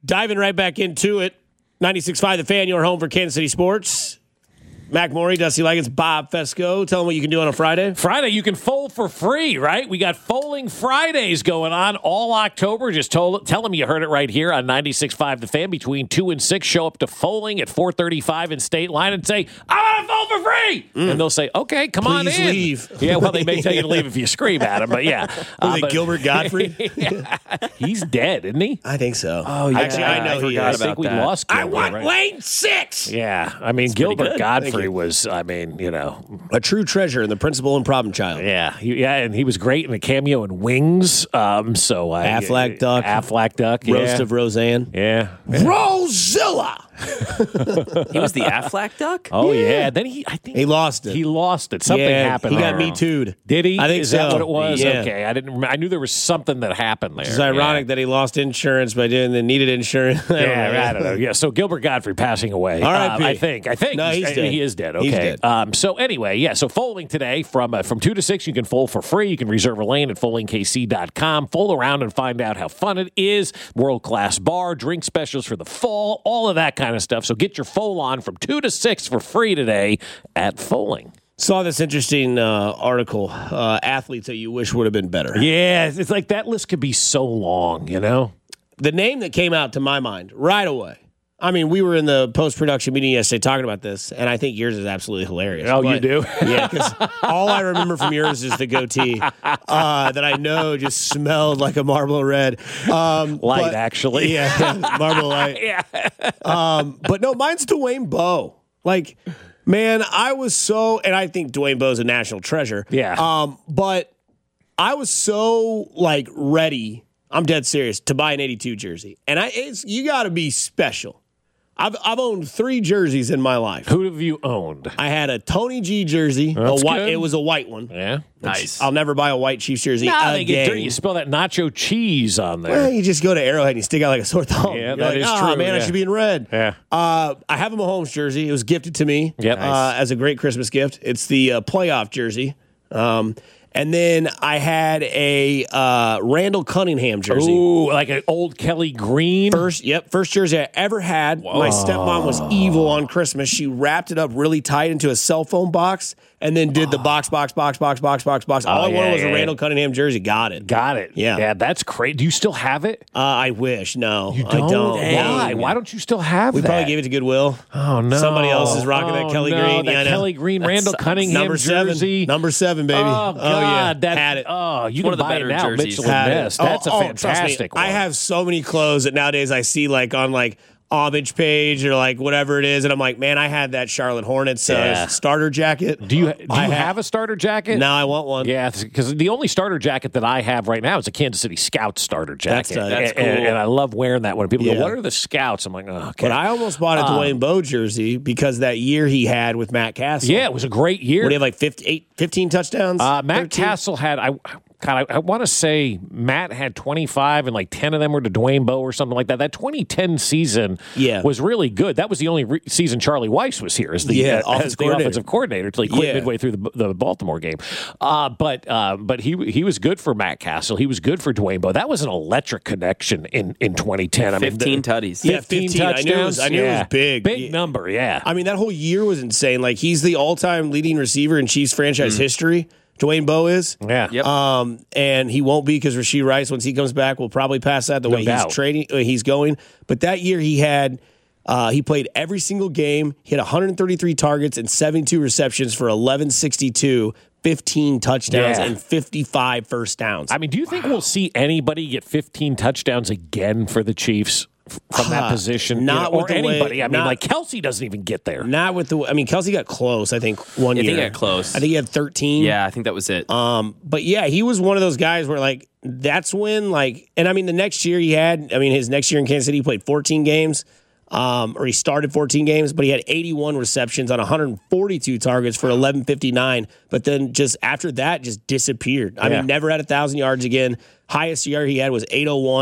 Diving right back into it. 96.5 The Fan, your home for Kansas City sports. Mac Morey, Dusty Liggins, Bob Fesco. Tell them what you can do on a Friday. Friday, you can fold for free, right? We got Folding Fridays going on all October. Just tell them you heard it right here on 96.5 The Fan. Between 2 and 6, show up to Folding at 435 in State Line and say, I want to fold for free! And they'll say, okay, come on in. Please leave. Yeah, well, they may tell you to leave if you scream at them, but yeah. Was it Gilbert Godfrey? Yeah. He's dead, isn't he? I think so. Oh, yeah. Actually, I know he I is. think we lost Gilbert. I want right? lane 6. Yeah, I mean, pretty Gilbert good. Godfrey Thank you. was, A true treasure and the principal and problem child. Yeah, and he was great in a cameo in Wings. Aflac Duck. Aflac Duck. Roast of Roseanne. Yeah. Rosilla! He was the Aflac Duck? Oh, yeah. Then I think He lost it. he lost it. Something Yeah, happened. He got there. Me Too'd. Did he? I think Is so. that what it was? Yeah. Okay. I knew there was something that happened there. It's ironic that he lost insurance by doing the needed insurance. I don't know. Yeah, so Gilbert Godfrey passing away. R.I.P. I think. No, he's dead. He is dead. He's Okay. dead. So anyway, yeah. So folding today from 2 to 6, you can fold for free. You can reserve a lane at foldingkc.com. Fold around and find out how fun it is. World class bar, drink specials for the fall, all of that kind of stuff. So get your fold on from 2 to 6 for free today at Folding. Saw this interesting article. Athletes that you wish would have been better. Yeah, it's like that list could be so long, you know? The name that came out to my mind right away. I mean, we were in the post-production meeting yesterday talking about this, and I think yours is absolutely hilarious. Oh, you do? Yeah, because all I remember from yours is the goatee that I know just smelled like a Marlboro Red. Light, actually. Yeah, Marlboro Light. Yeah. But no, mine's Dwayne Bowe. Like, man, I was so, and I think Dwayne Bowe's a national treasure. Yeah. But I was so, like, ready, I'm dead serious, to buy an 82 jersey. And you got to be special. I've owned 3 jerseys in my life. Who have you owned? I had a Tony G jersey. That's good. It was a white one. Yeah. Nice. I'll never buy a white Chiefs jersey They get again. dirty. You spell that nacho cheese on there. Well, you just go to Arrowhead and you stick out like a sore thumb. Yeah, You're that like, is oh, true, man, I yeah. should be in red. Yeah. I have a Mahomes jersey. It was gifted to me Yep. Nice. as a great Christmas gift. It's the playoff jersey. And then I had a Randall Cunningham jersey. Ooh, like an old Kelly Green. First jersey I ever had. My stepmom was evil on Christmas. She wrapped it up really tight into a cell phone box and then did the box. All I wanted was a Randall Cunningham jersey. Got it. Yeah. Yeah, that's great. Do you still have it? I wish. No, You I don't. Why? Why don't you still have We that? probably gave it to Goodwill. Oh, no. Somebody else is rocking that Kelly Green. That Yeah, I know. Kelly Green, Randall Cunningham jersey. Number 7, baby. Oh, God. yeah. Had it. Oh, you one can of the buy better it now. jerseys. Mitchell and Ness. That's a trust me, fantastic one. I have so many clothes that nowadays I see like on like homage page or like whatever it is, and I'm like, man, I had that Charlotte Hornets Yeah. starter jacket. Do you have a starter jacket? No, I want one. Yeah, because the only starter jacket that I have right now is a Kansas City Scouts starter jacket. That's cool. And I love wearing that when people go, Yeah. what are the Scouts? I'm like, oh, okay. But I almost bought a Dwayne Bowe jersey because that year he had with Matt Castle. Yeah, it was a great year. What do you have, like 15 touchdowns? Matt 13? Castle had, I want to say Matt had 25 and like 10 of them were to Dwayne Bowe or something like that. That 2010 season was really good. That was the only season Charlie Weiss was here as the offensive coordinator until he quit midway through the Baltimore game. But he was good for Matt Castle. He was good for Dwayne Bowe. That was an electric connection in 2010. 15 tutties. Yeah, 15 touchdowns. I knew it was big. Big number, yeah. I mean, that whole year was insane. Like, he's the all-time leading receiver in Chiefs franchise history. Dwayne Bowe is. Yeah. Yep. And he won't be because Rashee Rice, once he comes back, will probably pass that the way he's going. But that year he had he played every single game. He had 133 targets and 72 receptions for 1162, 15 touchdowns, and 55 first downs. I mean, do you think we'll see anybody get 15 touchdowns again for the Chiefs from that position? Not with or the anybody. way, I mean, like Kelsey doesn't even get there. Not with the. I mean, Kelsey got close. I think one year. I think he got close. I think he had 13. Yeah, I think that was it. But yeah, he was one of those guys where like that's when like, and I mean the next year his next year in Kansas City he played 14 games. Or he started 14 games, but he had 81 receptions on 142 targets for 1159. But then just after that, just disappeared. I mean, never had 1,000 yards again. Highest year he had was 801,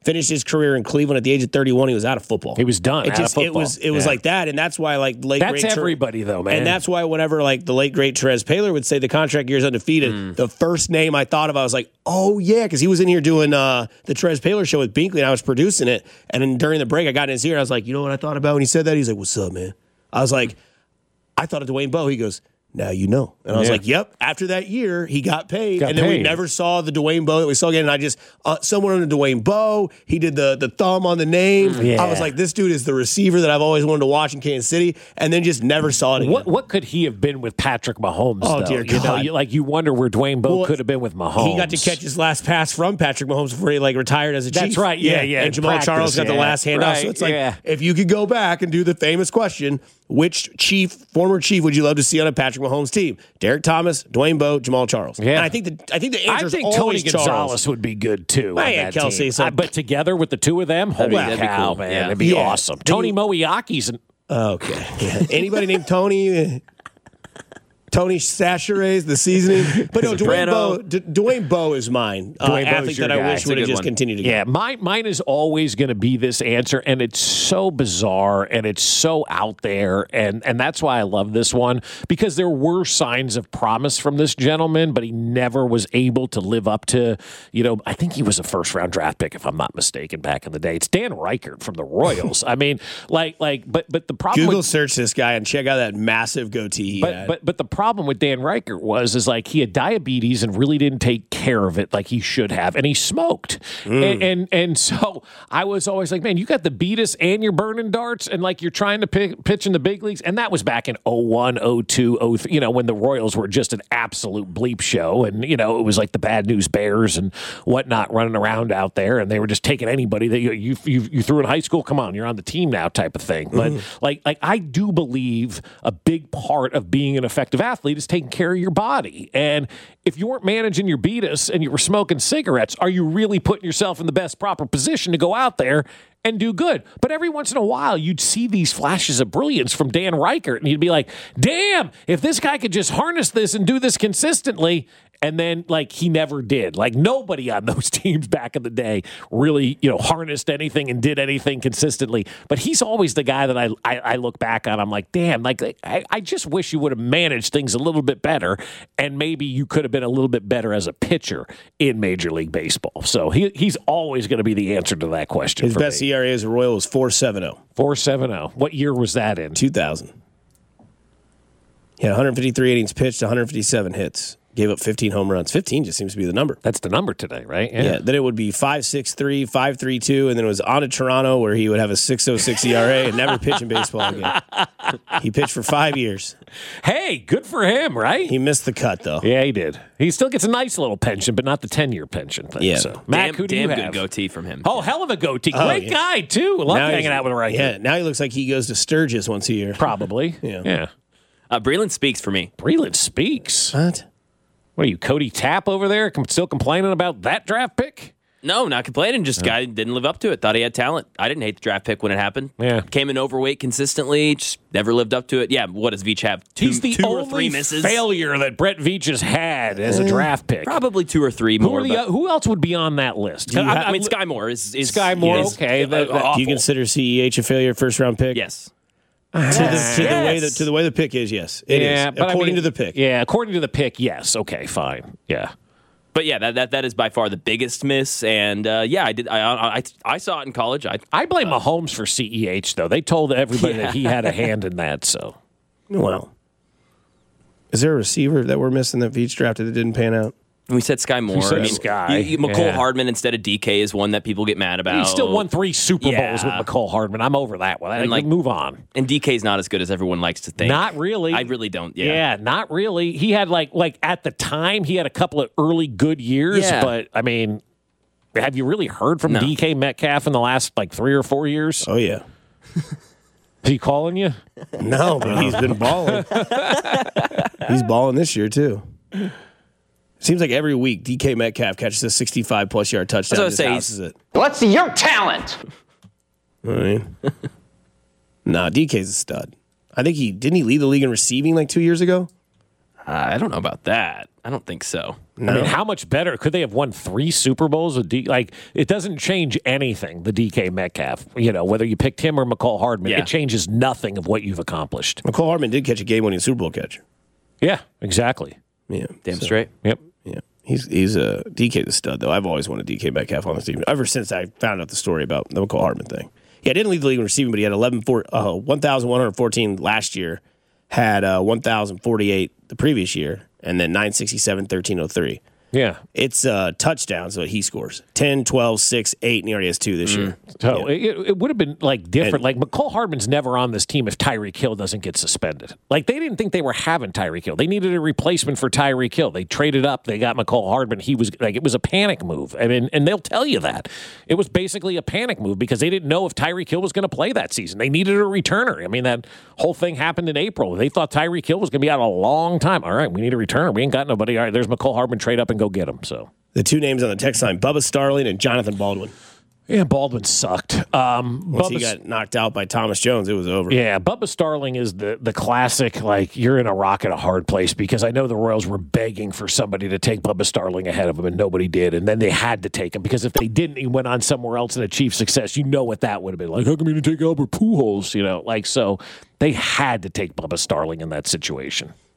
finished his career in Cleveland at the age of 31. He was out of football. He was done. It was like that, and that's why that's everybody though, man. And that's why whenever the late great Terez Paylor would say the contract year is undefeated, the first name I thought of, I was like, oh yeah, because he was in here doing the Terez Paylor show with Binkley, and I was producing it. And then during the break, I got in his ear, and I was like, you know what I thought about when he said that? He's like, what's up, man? I was like, I thought of Dwayne Bowe. He goes, now you know. And I was like, yep. After that year, he got paid. And then we never saw the Dwayne Bowe that we saw again. And I just, somewhere under Dwayne Bowe, he did the thumb on the name. Yeah. I was like, this dude is the receiver that I've always wanted to watch in Kansas City. And then just never saw it again. What could he have been with Patrick Mahomes, Oh, dear God. You wonder where Dwayne Bowe could have been with Mahomes. He got to catch his last pass from Patrick Mahomes before he retired as a Chief. That's right. Yeah. And Jamal Charles got the last handoff. Right, so it's like, if you could go back and do the famous question, which former Chief would you love to see on a Patrick Mahomes team? Derek Thomas, Dwayne Bowe, Jamal Charles. Yeah. And I think the answer is always Tony Charles. Gonzalez would be good too. Yeah, Kelsey. So, but together with the two of them, holy cow, man, it'd be awesome. Tony Moeaki's okay. Yeah. Anybody named Tony? Tony Chachere's the seasoning, but no, Dwayne Bowe is mine. Athlete that I wish would have just continued to go. Yeah, mine is always going to be this answer, and it's so bizarre and it's so out there, and that's why I love this one, because there were signs of promise from this gentleman, but he never was able to live up to. I think he was a first-round draft pick, if I'm not mistaken, back in the day. It's Dan Reichert from the Royals. I mean, but the problem. Google search this guy and check out that massive goatee he had. But the problem with Dan Reichert was he had diabetes and really didn't take care of it like he should have, and he smoked. And so I was always like, man, you got the beatus and you're burning darts, and you're trying to pitch in the big leagues. And that was back in 01, 02, 03, when the Royals were just an absolute bleep show, and it was like the Bad News Bears and whatnot running around out there, and they were just taking anybody that you threw in high school. Come on, you're on the team now, type of thing. But I do believe a big part of being an effective athlete is taking care of your body. And if you weren't managing your beatus and you were smoking cigarettes, are you really putting yourself in the best proper position to go out there and do good? But every once in a while, you'd see these flashes of brilliance from Dan Reichert, and you'd be like, damn, if this guy could just harness this and do this consistently. And then, he never did. Nobody on those teams back in the day really, harnessed anything and did anything consistently. But he's always the guy that I look back on. I'm like, damn, I just wish you would have managed things a little bit better, and maybe you could have been a little bit better as a pitcher in Major League Baseball. So he's always going to be the answer to that question. His best ERA as a Royal was 4.70. 4.70. What year was that in? 2000. He had 153 innings pitched, 157 hits. Gave up 15 home runs. 15 just seems to be the number. That's the number today, right? Yeah. Then it would be 5.63, 5.32, and then it was on to Toronto where he would have a 6.06 ERA and never pitch in baseball again. He pitched for 5 years. Hey, good for him, right? He missed the cut, though. Yeah, he did. He still gets a nice little pension, but not the 10-year pension thing. Yeah. So, Mac, who do you have? Damn good goatee from him. Oh, hell of a goatee. Great guy, too. Love hanging out with Reichert. Yeah, now he looks like he goes to Sturgis once a year. Probably. Yeah. Breland Speaks for me. Breland Speaks? What are you, Cody Tapp over there? Still complaining about that draft pick? No, not complaining. Just guy didn't live up to it. Thought he had talent. I didn't hate the draft pick when it happened. Yeah. Came in overweight consistently. Just never lived up to it. Yeah, what does Veach have? He's the two only or three misses? Failure that Brett Veach has had as a draft pick. Probably 2 or 3 more. Who else would be on that list? I mean, Sky Moore is Sky Moore, okay. Do you consider CEH a failure first-round pick? Yes. To the way the pick is, yes, it is. According to the pick, yeah. According to the pick, yes. Okay, fine, yeah. But yeah, that is by far the biggest miss. And I did. I saw it in college. I blame Mahomes for CEH though. They told everybody that he had a hand in that. So, well, is there a receiver that we're missing that Veach drafted that didn't pan out? We said Sky Moore. Sky. McCole Hardman instead of DK is one that people get mad about. He still won 3 Super Bowls with McCole Hardman. I'm over that one. Move on. And DK's not as good as everyone likes to think. Not really. I really don't. Yeah, not really. He had like at the time he had a couple of early good years, but I mean, have you really heard from DK Metcalf in the last 3 or 4 years? Oh yeah. Is he calling you? No, but he's been balling. He's balling this year too. Seems like every week DK Metcalf catches a 65-plus yard touchdown. Let's see your talent. I mean, DK's a stud. I think didn't he lead the league in receiving 2 years ago? I don't know about that. I don't think so. No. I mean, how much better could they have won 3 Super Bowls with like, it doesn't change anything, the DK Metcalf, whether you picked him or McCall Hardman. It changes nothing of what you've accomplished. McCall Hardman did catch a game-winning Super Bowl catch. Yeah, exactly. Yeah, damn straight. Yep. Yeah, he's a DK the stud though. I've always wanted DK Metcalf on this team ever since I found out the story about the McCall Hardman thing. Yeah, didn't lead the league in receiving, but he had 1,114 last year. Had 1,048 the previous year, and then 967, 1,303. Yeah. It's touchdowns that he scores. 10, 12, 6, 8, and he already has 2 this year. So it would have been different. McCall Hardman's never on this team if Tyreek Hill doesn't get suspended. They didn't think they were having Tyreek Hill. They needed a replacement for Tyreek Hill. They traded up. They got McCall Hardman. He was it was a panic move. I mean, and they'll tell you that. It was basically a panic move because they didn't know if Tyreek Hill was going to play that season. They needed a returner. I mean, that whole thing happened in April. They thought Tyreek Hill was going to be out a long time. All right, we need a returner. We ain't got nobody. All right, there's McCall Hardman. Trade up and go get him. So the 2 names on the text line, Bubba Starling and Jonathan Baldwin. Yeah, Baldwin sucked. Once he got knocked out by Thomas Jones, it was over. Yeah, Bubba Starling is the classic, you're in a rock at a hard place because I know the Royals were begging for somebody to take Bubba Starling ahead of him, and nobody did. And then they had to take him because if they didn't, he went on somewhere else and achieved success. You know what that would have been like. How come you didn't take Albert Pujols? So they had to take Bubba Starling in that situation.